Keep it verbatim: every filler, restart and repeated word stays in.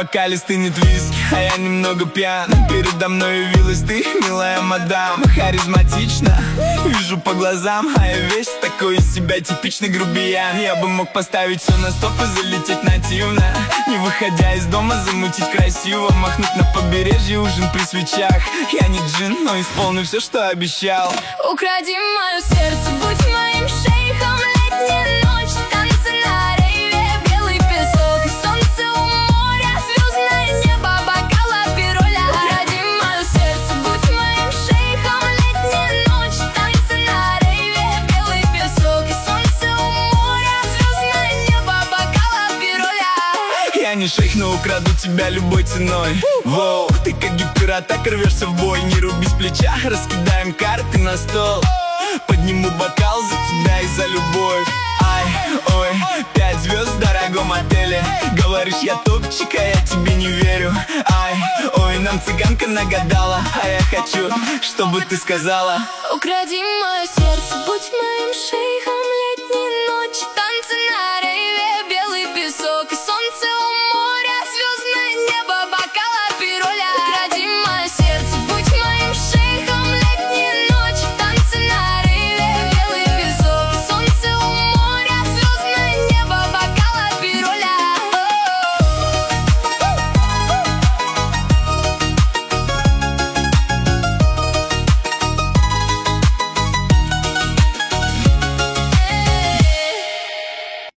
бокале стынет виски, а я немного пьян. Передо мной явилась ты, милая мадам, харизматично, вижу по глазам, а я весь такой из себя типичный грубиян. Я бы мог поставить все на стоп и залететь нативно, не выходя из дома, замутить красиво, махнуть на побережье, ужин при свечах. Я не джин, но исполню все, что обещал. Укради мое сердце, будь моим шейхом. Летняя ночь, танцы на рейве, белый песок и солнце у моря, звездное небо, бокал апероля. Укради мое сердце, будь моим шейхом. Летняя ночь, танцы на рейве, белый песок и солнце у моря, звездное небо, бокал апероля. Я не шейх, но украду тебя любой ценой. Воу, ты как гиператак, рвешься в бой. Не руби с плеча, раскидаем карты на стол. Подниму бокал за тебя и за любовь. Ай, ой, пять звезд в дорогом отеле. Говоришь, я топчик, а я тебе не верю. Ай, ой, нам цыганка нагадала, а я хочу, чтобы ты сказала: укради мое сердце, будь моим шейхом.